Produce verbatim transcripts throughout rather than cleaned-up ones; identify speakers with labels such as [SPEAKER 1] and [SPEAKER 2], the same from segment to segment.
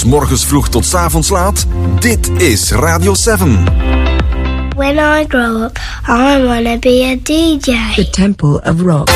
[SPEAKER 1] morgens vroeg tot 's avonds laat? Dit is Radio zeven.
[SPEAKER 2] When I grow up, I wanna be a D J.
[SPEAKER 3] The Temple of Rock.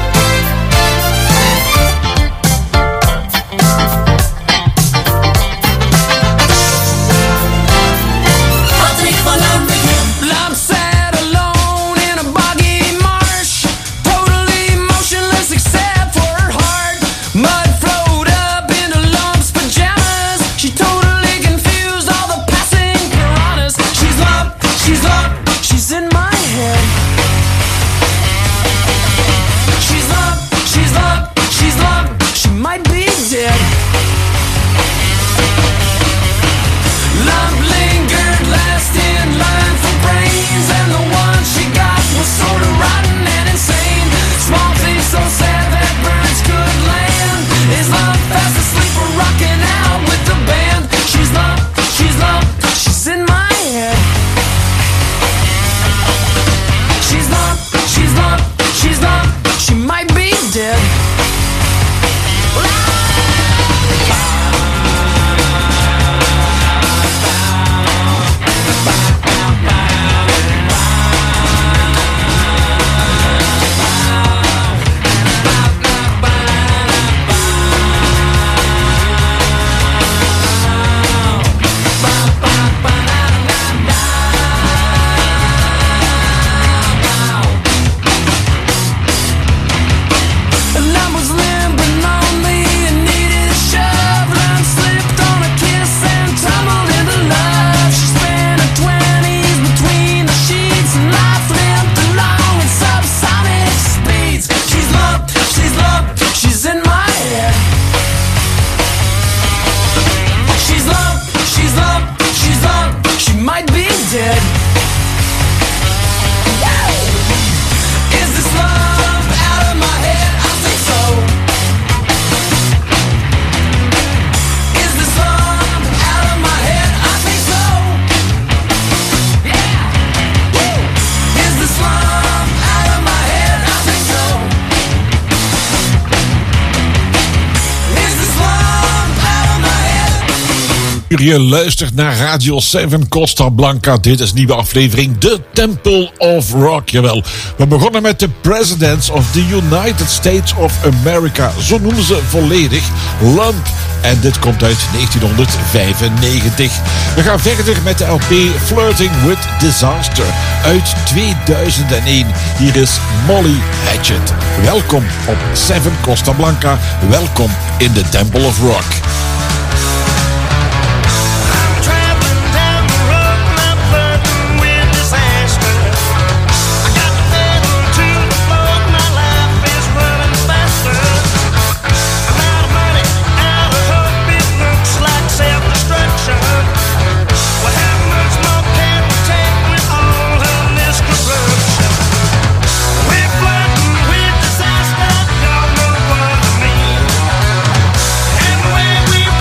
[SPEAKER 4] Je luistert naar Radio zeven Costa Blanca. Dit is een nieuwe aflevering, The Temple of Rock. Jawel, we begonnen met de Presidents of the United States of America. Zo noemen ze volledig Lump. En dit komt uit negentienhonderdvijfennegentig. We gaan verder met de L P Flirting with Disaster uit tweeduizend één. Hier is Molly Hatchet. Welkom op zeven Costa Blanca. Welkom in The Temple of Rock.
[SPEAKER 5] We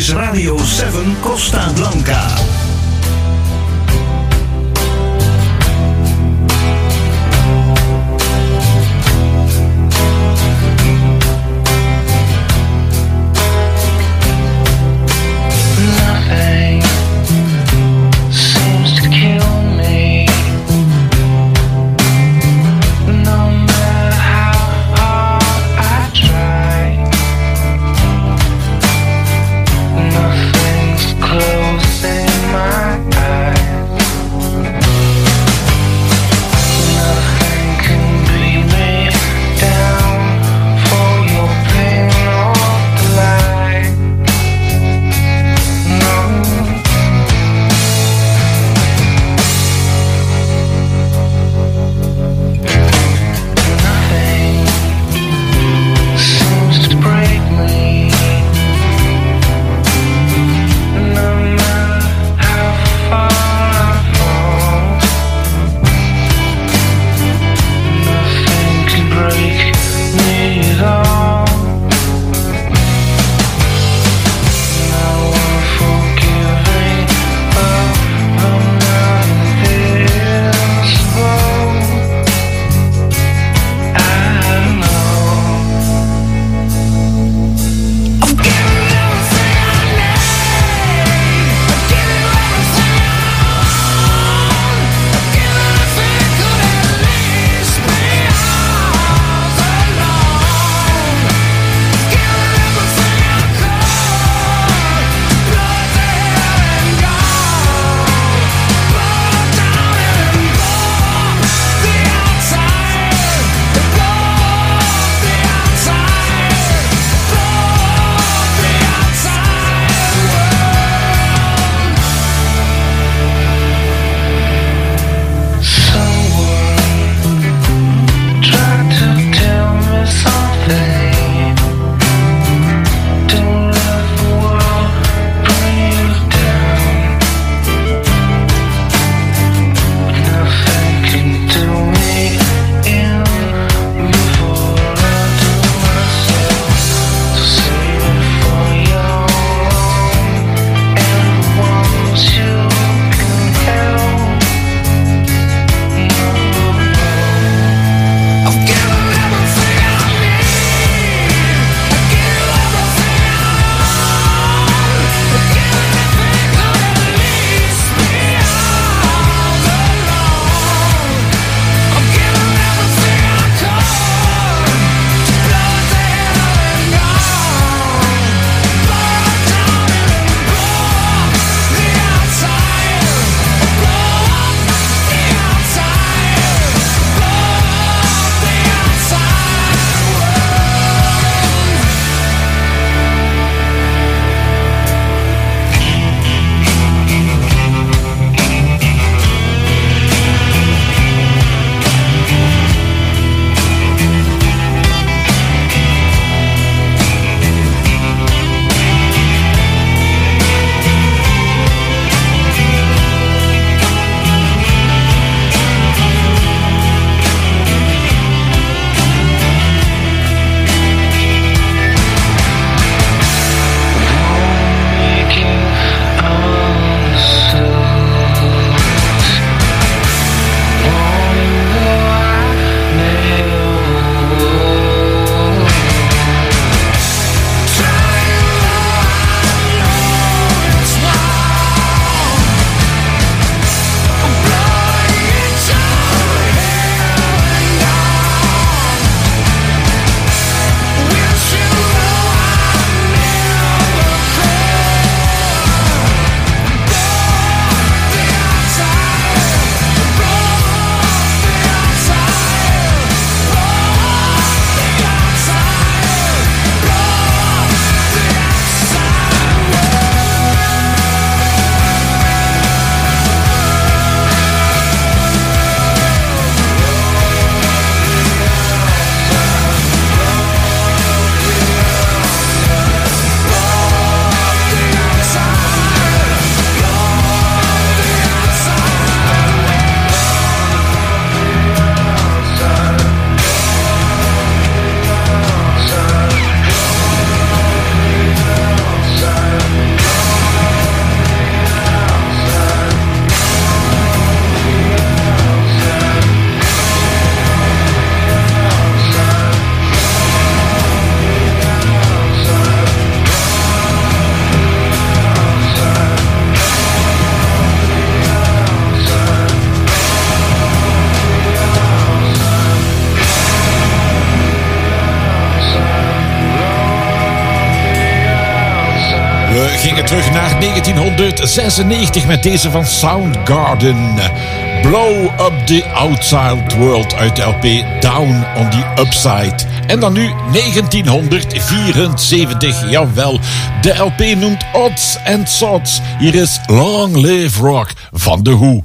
[SPEAKER 3] is Radio zeven Costa Blanca.
[SPEAKER 5] Close in.
[SPEAKER 4] gingen terug naar negentienhonderdzesennegentig met deze van Soundgarden. Blow Up the Outside World uit de L P Down on the Upside. En dan nu negentienhonderdvierenzeventig, jawel. De L P noemt Odds and Sods. Hier is Long Live Rock van The Who.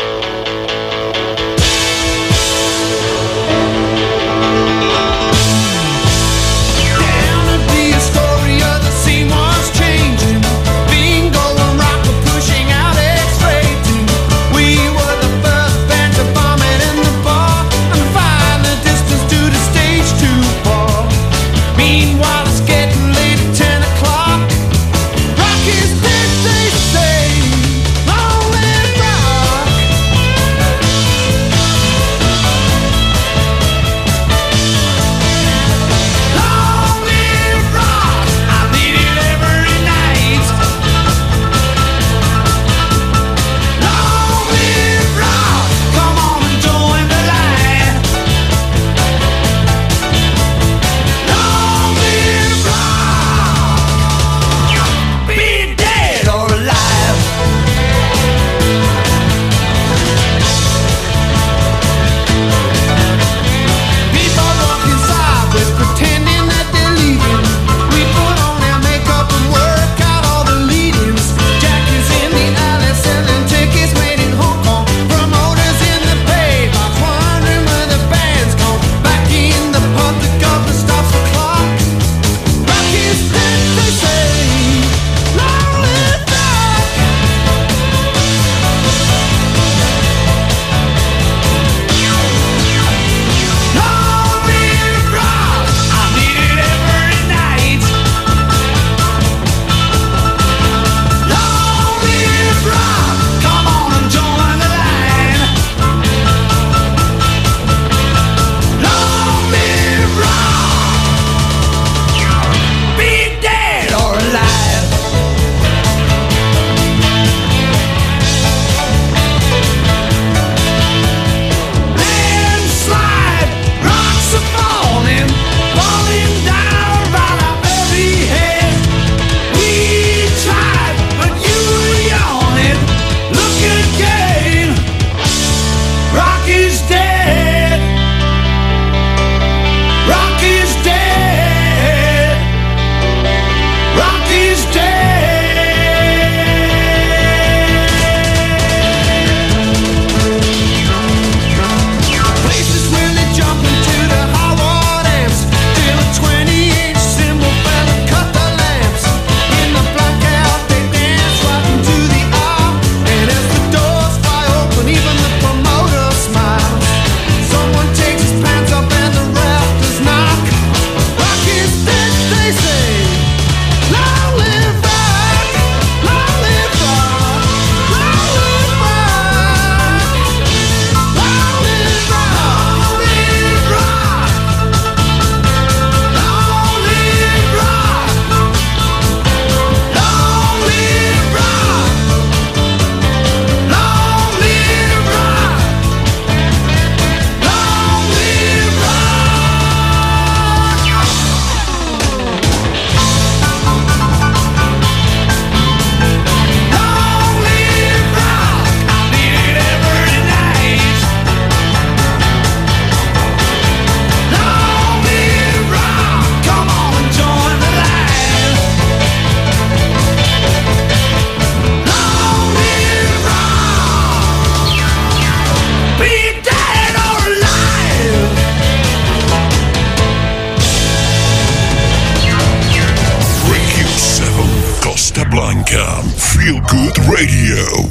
[SPEAKER 5] Feel Good Radio.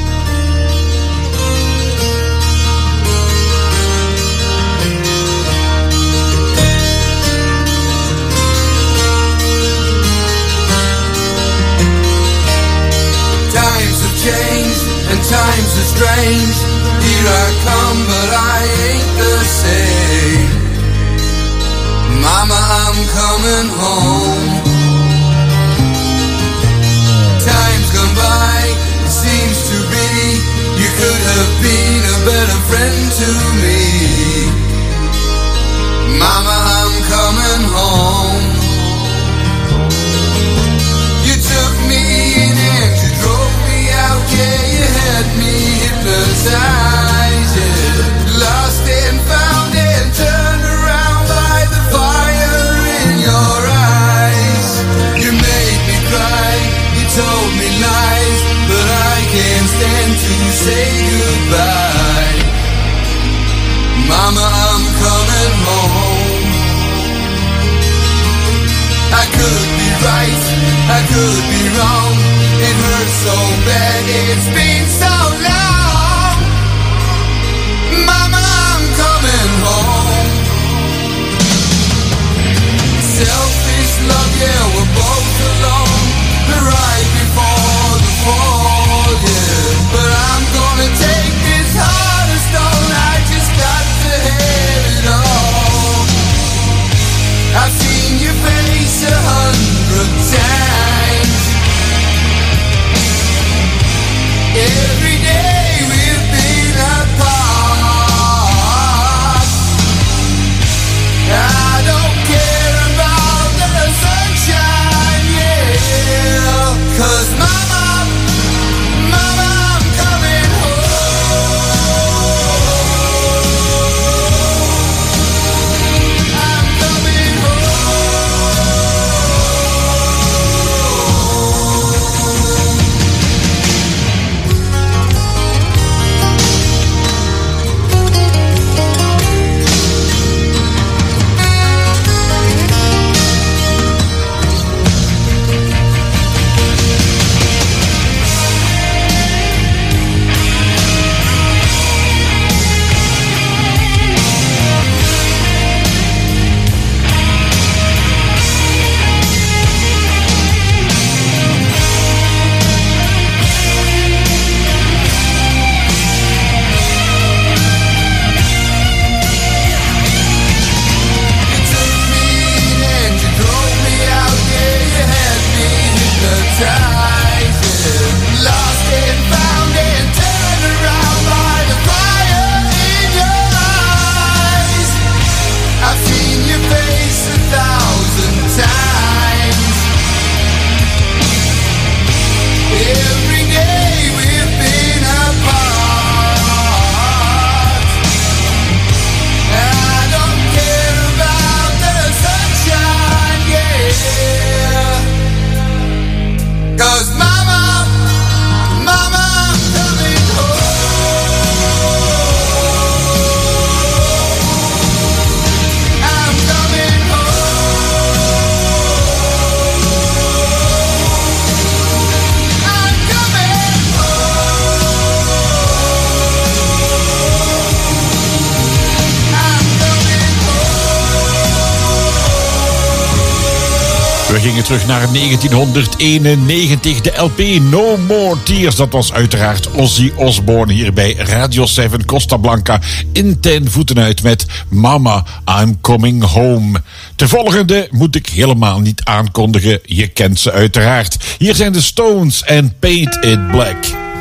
[SPEAKER 6] Times have changed and times are strange. Here I come, but I ain't the same. Mama, I'm coming home. Time's gone by, it seems to be you could have been a better friend to me. Mama, I'm coming home. You took me to say goodbye. Mama, I'm coming home. I could be right, I could be wrong. It hurts so bad, it's been so long. Mama, I'm coming home. Selfish love, yeah, we're both alone. Right before the fall, yeah. But I'm gonna take this heart of stone. I just got to have it all. I've seen your face a hundred times. Every day we've been apart. I don't care about the sunshine, yeah. 'Cause mama, mama, I'm coming home. I'm coming
[SPEAKER 4] We gingen terug naar negentienhonderdeenennegentig. De L P No More Tears. Dat was uiteraard Ozzy Osbourne hier bij Radio zeven Costa Blanca. In ten voeten uit met Mama, I'm Coming Home. De volgende moet ik helemaal niet aankondigen. Je kent ze uiteraard. Hier zijn de Stones en Paint It Black.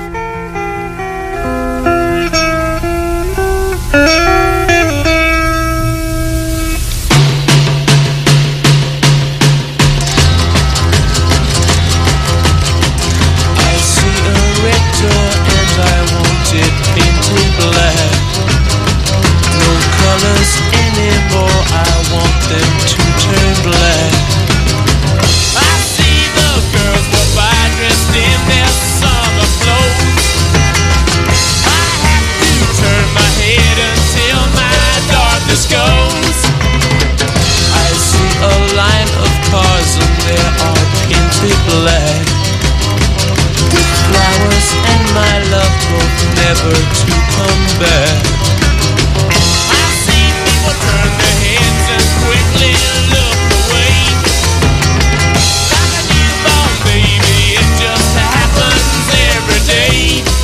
[SPEAKER 7] Never to come back. I see people turn their heads and quickly look away. Like a newborn baby, it just happens every day.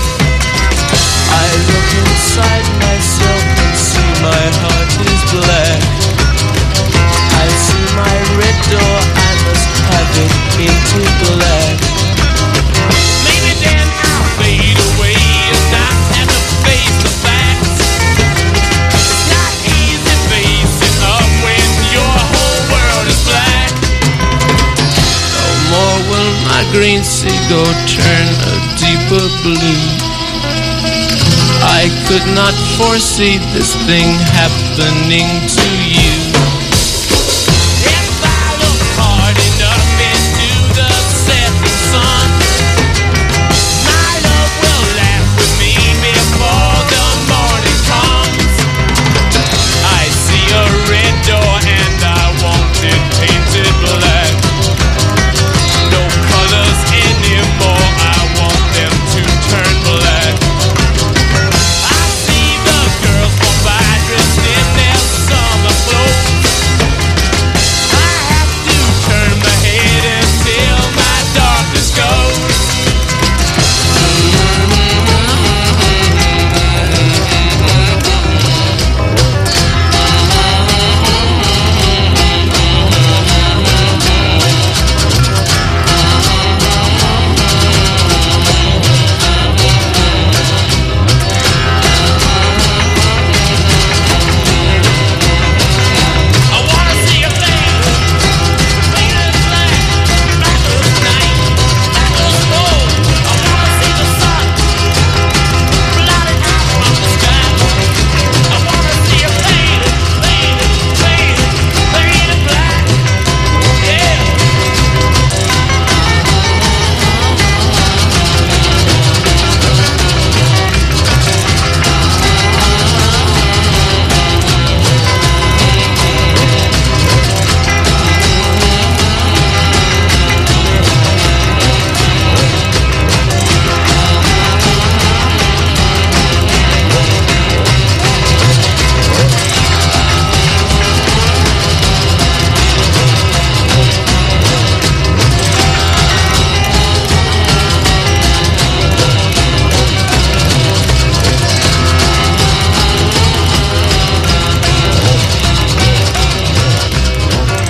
[SPEAKER 7] I look inside myself and see my heart is black. I see my red door, I must have it painted black. Maybe then I'll fade away. My green seagull turn a deeper blue. I could not foresee this thing happening to you. If I look hard enough into the setting sun, my love will laugh with me.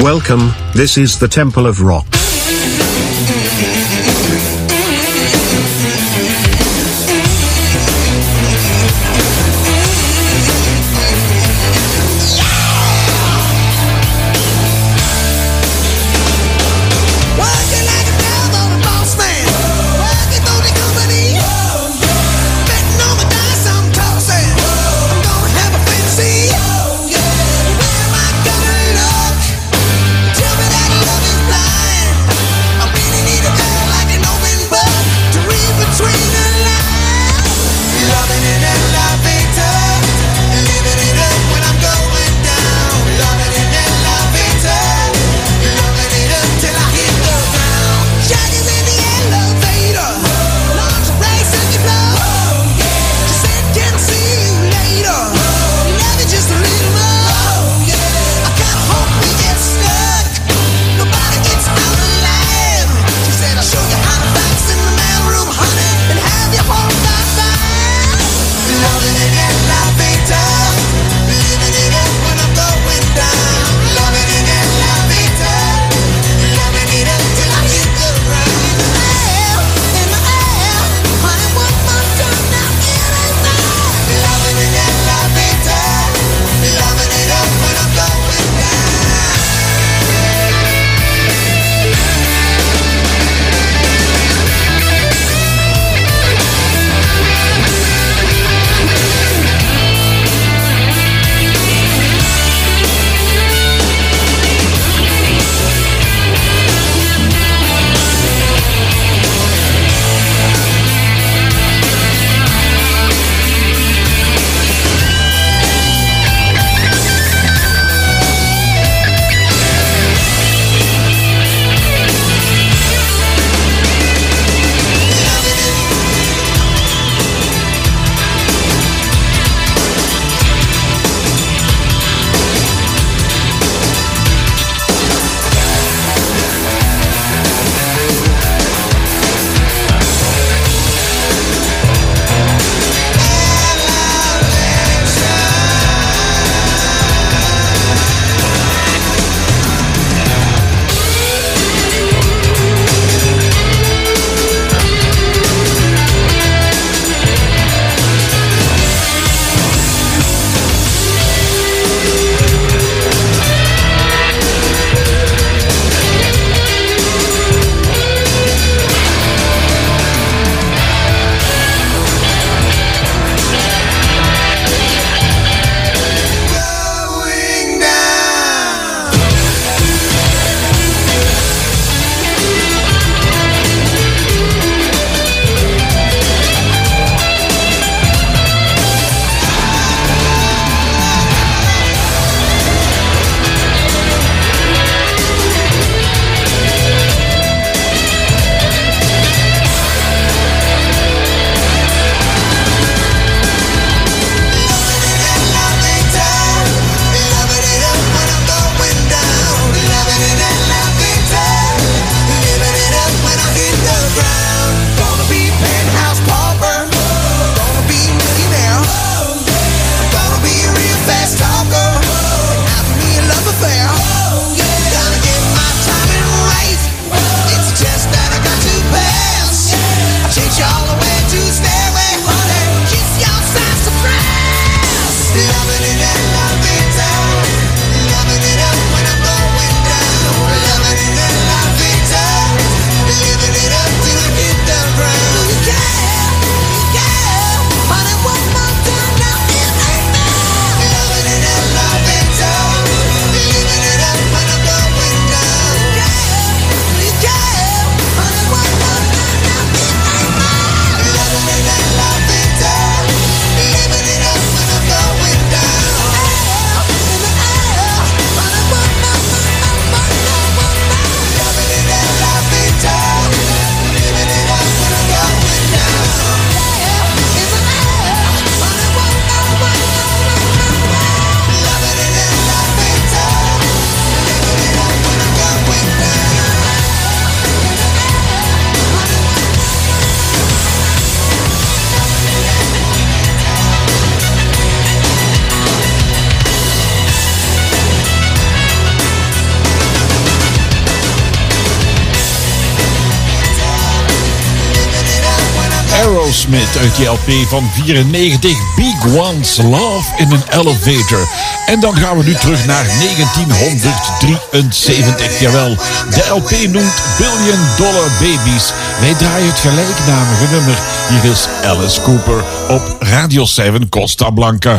[SPEAKER 8] Welcome, this is the Temple of Rock.
[SPEAKER 9] Tell me that love is blind.
[SPEAKER 4] Aerosmith uit die L P van vierennegentig. Big One's Love in an Elevator. En dan gaan we nu terug naar negentienhonderddrieënzeventig. Jawel, de L P noemt Billion Dollar Babies. Wij draaien het gelijknamige nummer. Hier is Alice Cooper op Radio zeven Costa Blanca.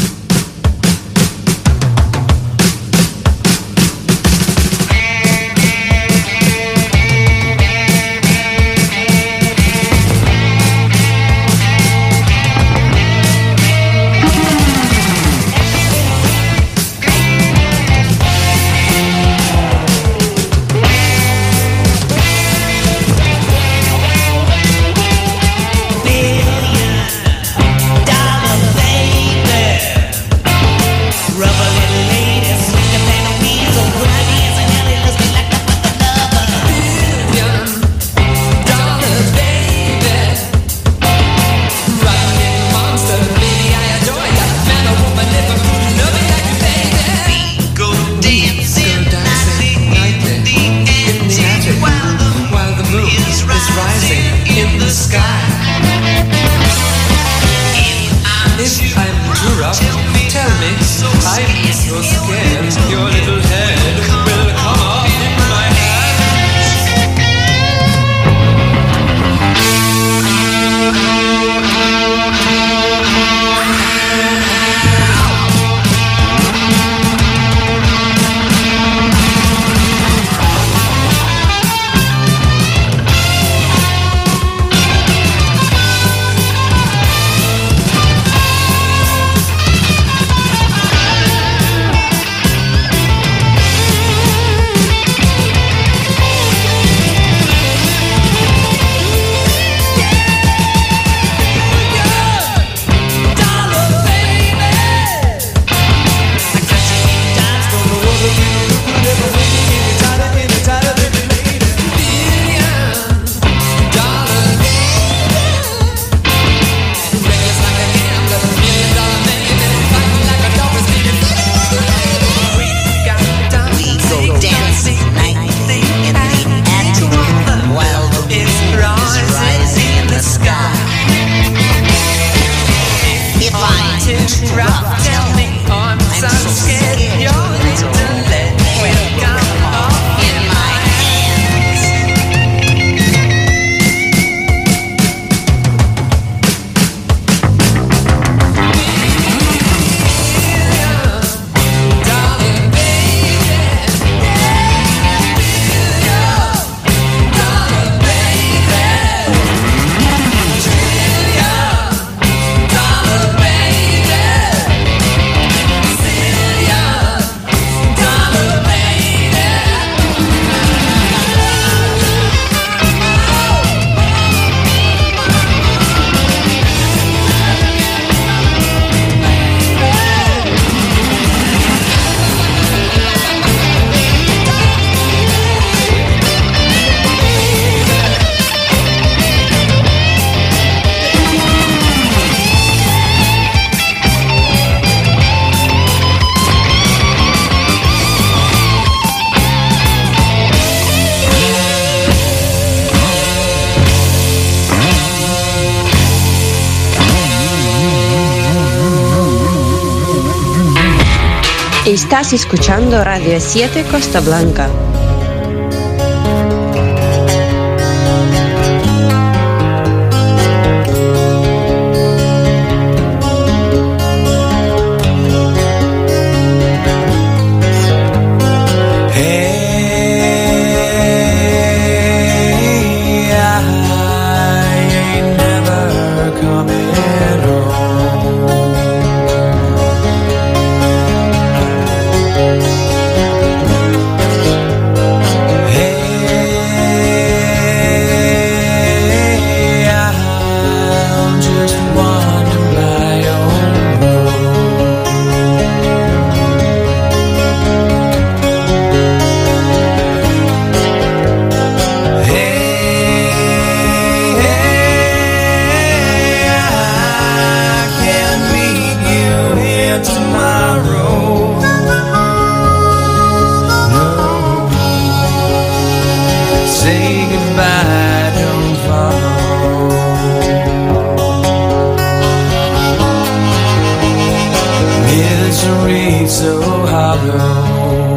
[SPEAKER 9] Estás escuchando Radio siete Costa Blanca.
[SPEAKER 10] read so hollow.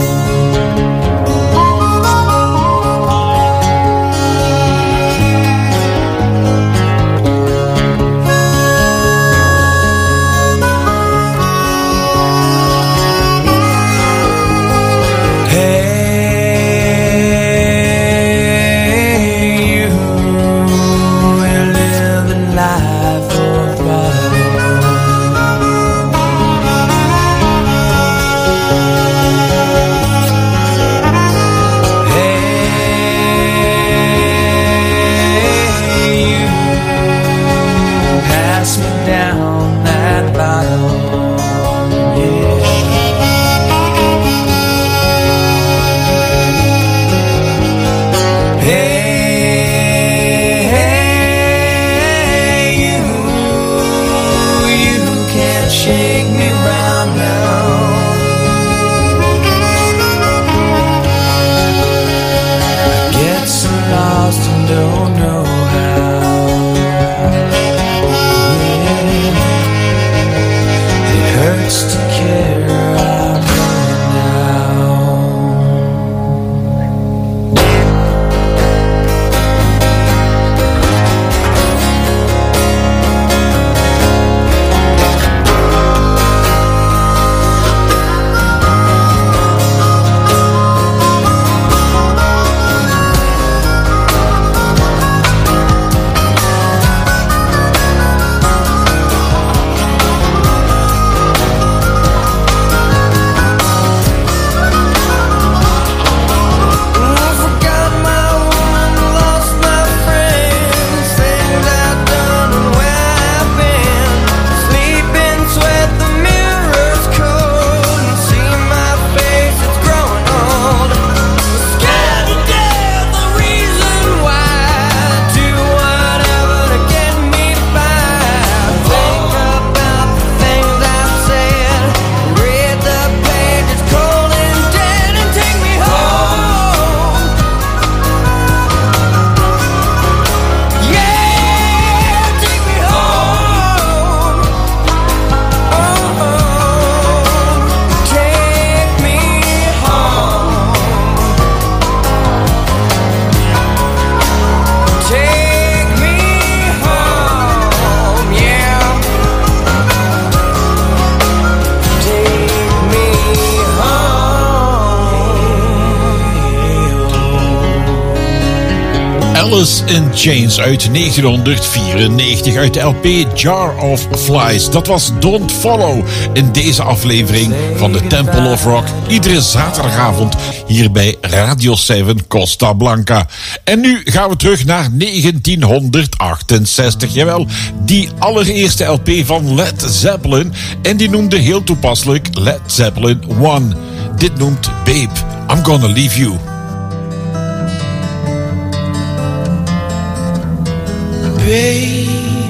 [SPEAKER 4] Alice in Chains uit negentienhonderdvierennegentig uit de L P Jar of Flies. Dat was Don't Follow in deze aflevering van de Temple of Rock. Iedere zaterdagavond hier bij Radio zeven Costa Blanca. En nu gaan we terug naar negentienhonderdachtenzestig. Jawel, die allereerste L P van Led Zeppelin. En die noemde heel toepasselijk Led Zeppelin one. Dit noemt Babe, I'm Gonna Leave You.
[SPEAKER 10] Baby,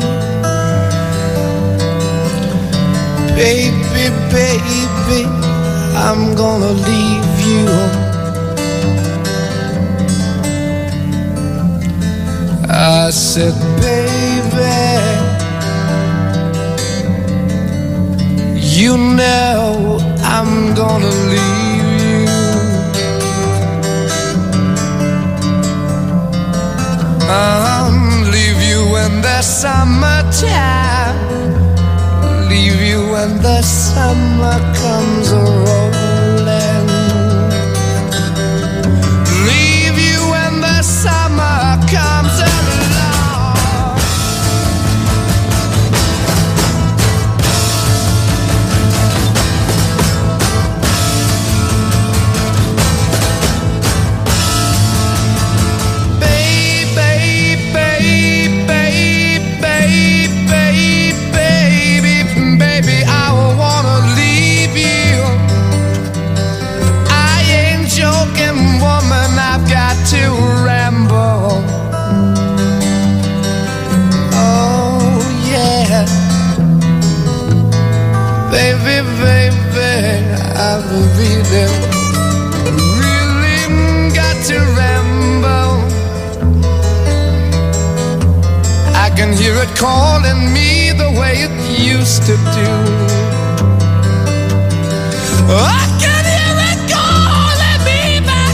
[SPEAKER 10] baby, baby, I'm gonna leave you. I said, baby, you know I'm gonna leave you. Um, leave you when the summertime, leave you when the summer comes a-rolling, leave you when the summer comes along. Really got to ramble. I can hear it calling me the way it used to do. I can hear it calling me back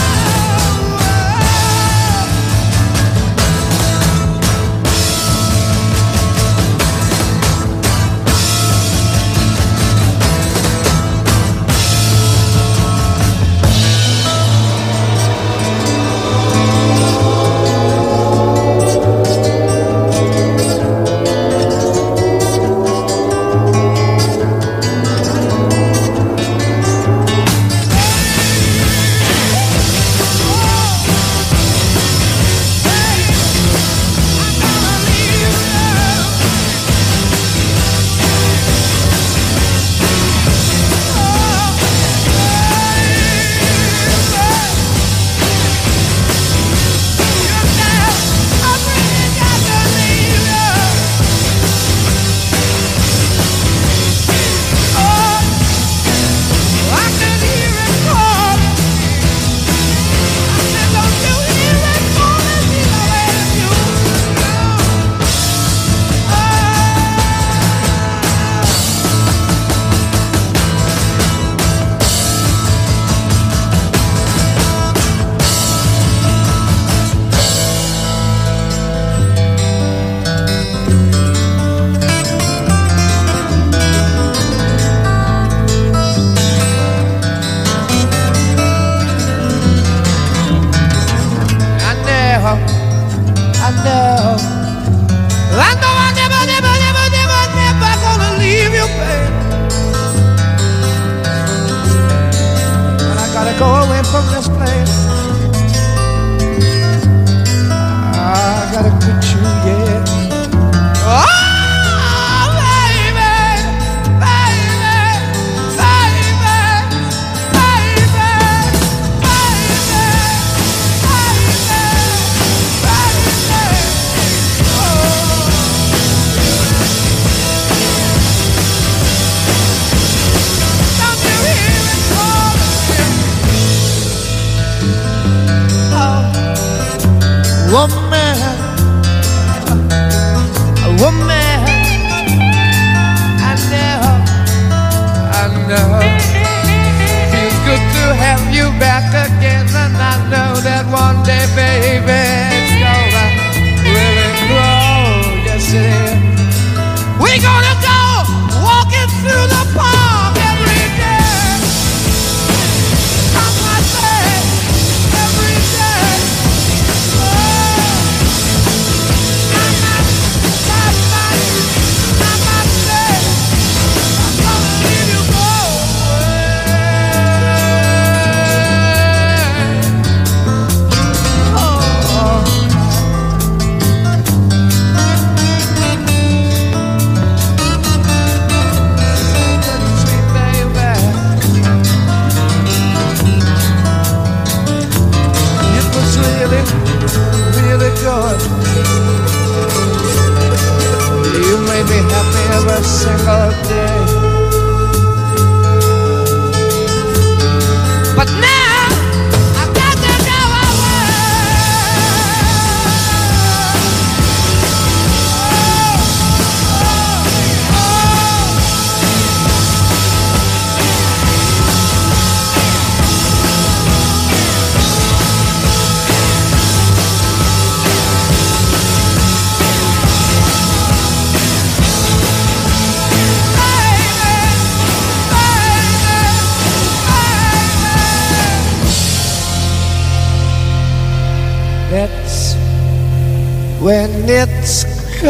[SPEAKER 10] when it's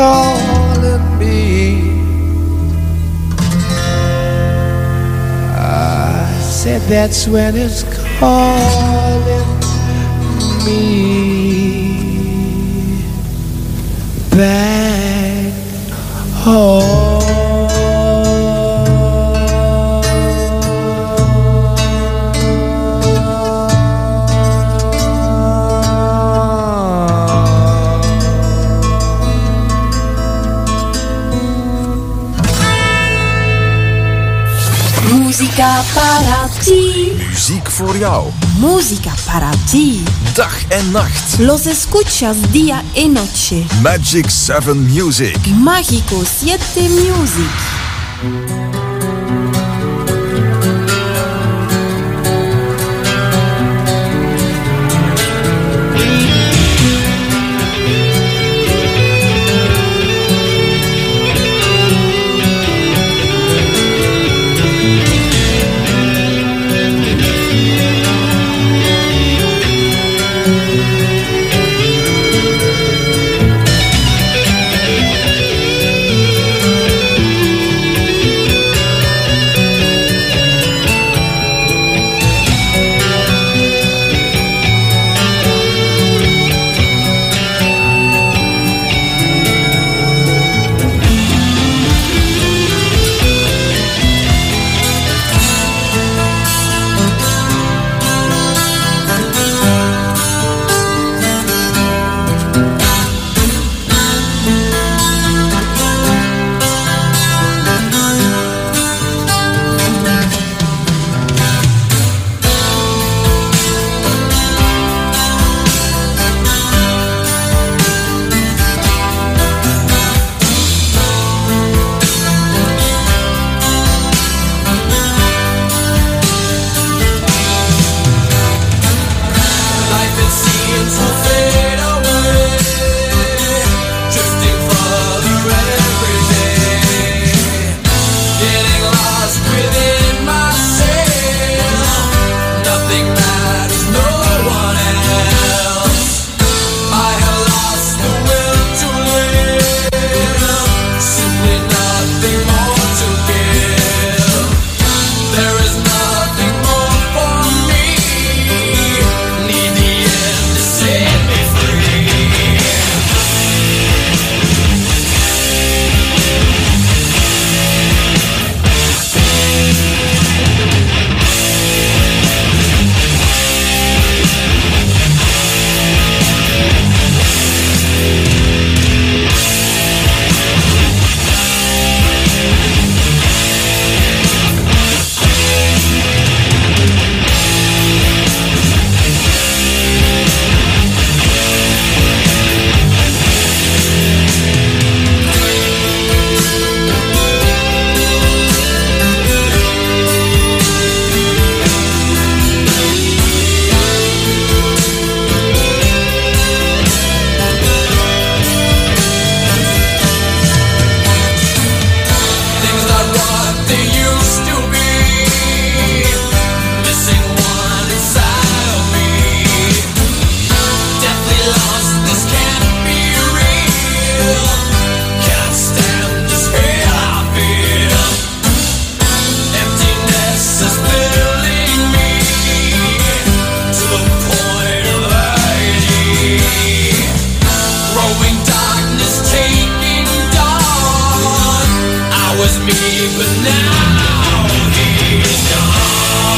[SPEAKER 10] calling me. I said that's when it's calling me back home.
[SPEAKER 11] Musica para ti.
[SPEAKER 1] Muziek voor jou.
[SPEAKER 11] Música para ti.
[SPEAKER 1] Dag en nacht.
[SPEAKER 11] Los escuchas día y noche.
[SPEAKER 1] Magic seven Music.
[SPEAKER 11] Mágico siete Music.
[SPEAKER 7] but now he's gone.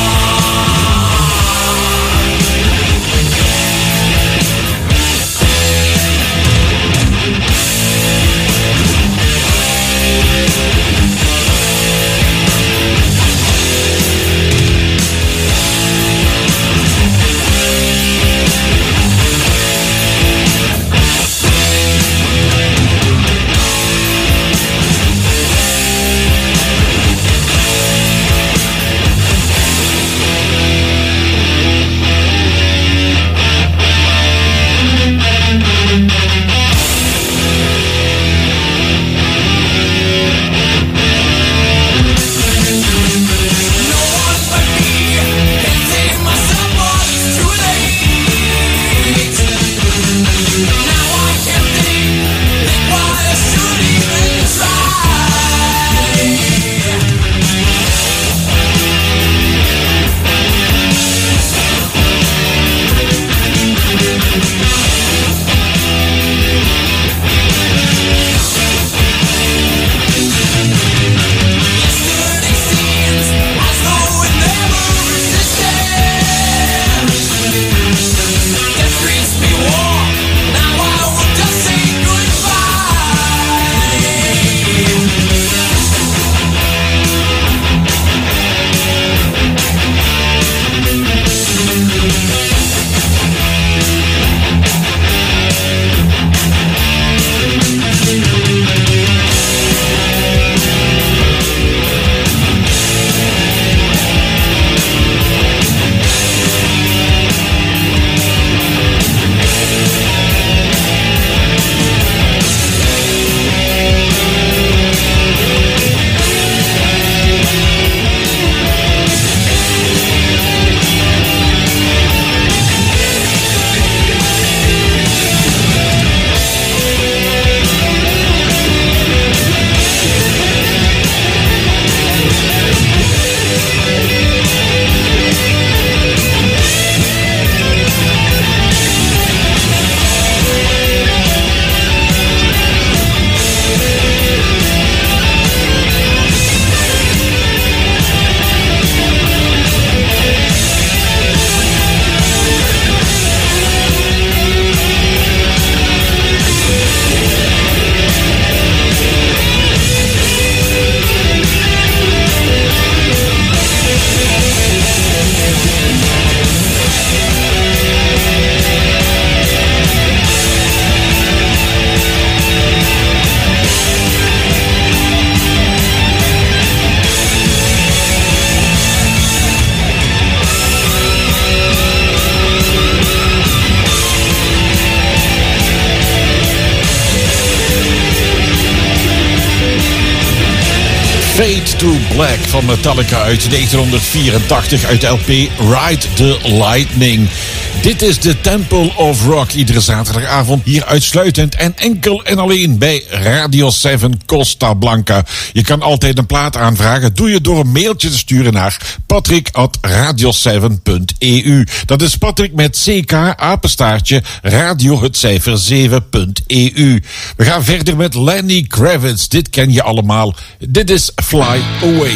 [SPEAKER 4] Fade to Black van Metallica uit negentien vierentachtig uit de L P Ride the Lightning. Dit is de Temple of Rock, iedere zaterdagavond hier uitsluitend en enkel en alleen bij Radio zeven Costa Blanca. Je kan altijd een plaat aanvragen, doe je door een mailtje te sturen naar patrick at radio zeven punt e u. Dat is Patrick met ck, apenstaartje, radio het cijfer zeven punt e u. We gaan verder met Lenny Kravitz, dit ken je allemaal. Dit is Fly Away.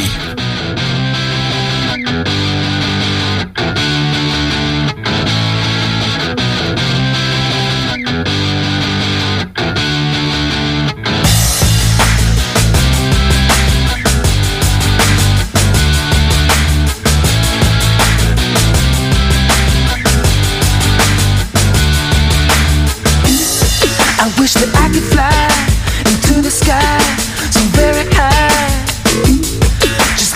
[SPEAKER 12] I wish that I could fly into the sky so very high. Just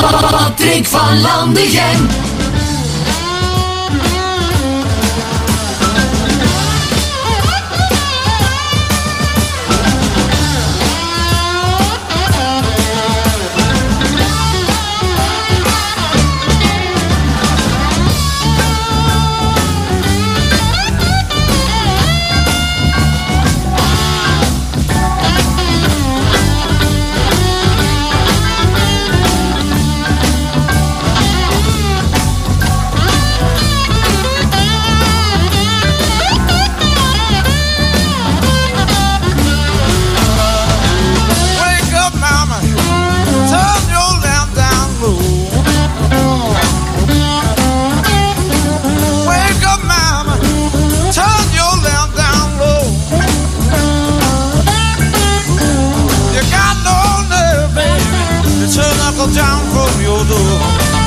[SPEAKER 12] Patrick van Landegem.
[SPEAKER 13] Down from your door.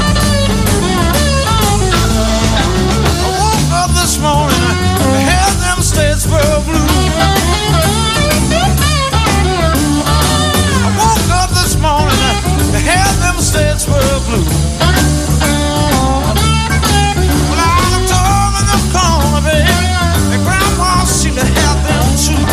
[SPEAKER 13] I woke up this morning, I had them Statesboro blues. I woke up this morning, I had them Statesboro blues. Well, I looked over in the corner, baby, and Grandma seemed to have them too.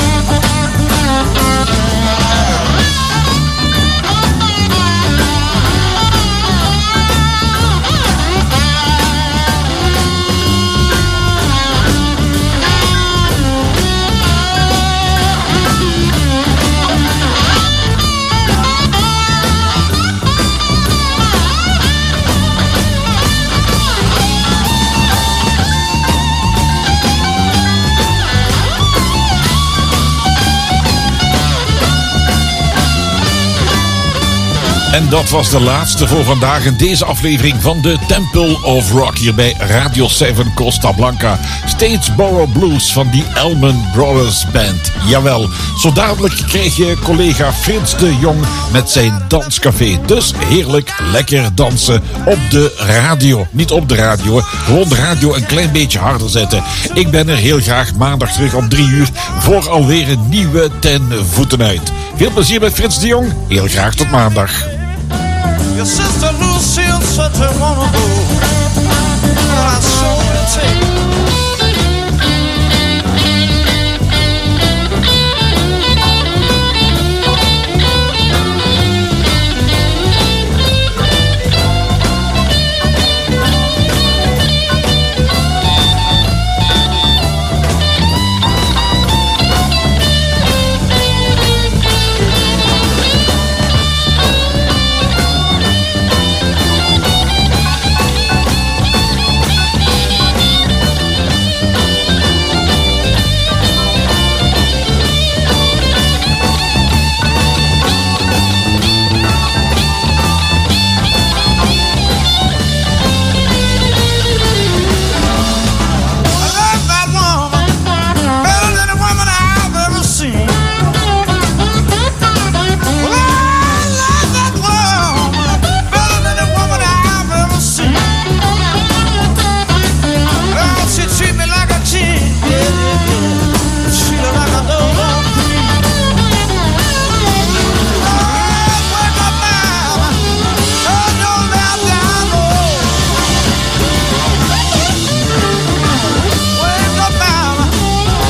[SPEAKER 4] En dat was de laatste voor vandaag in deze aflevering van de Temple of Rock hier bij Radio zeven Costa Blanca. Statesboro Blues van die Allman Brothers Band. Jawel, zo dadelijk krijg je collega Frits de Jong met zijn danscafé. Dus heerlijk lekker dansen op de radio. Niet op de radio, gewoon de radio een klein beetje harder zetten. Ik ben er heel graag maandag terug om drie uur voor alweer een nieuwe Ten Voeten Uit. Veel plezier met Frits de Jong. Heel graag tot maandag.
[SPEAKER 13] Your sister Lucille said to wanna go.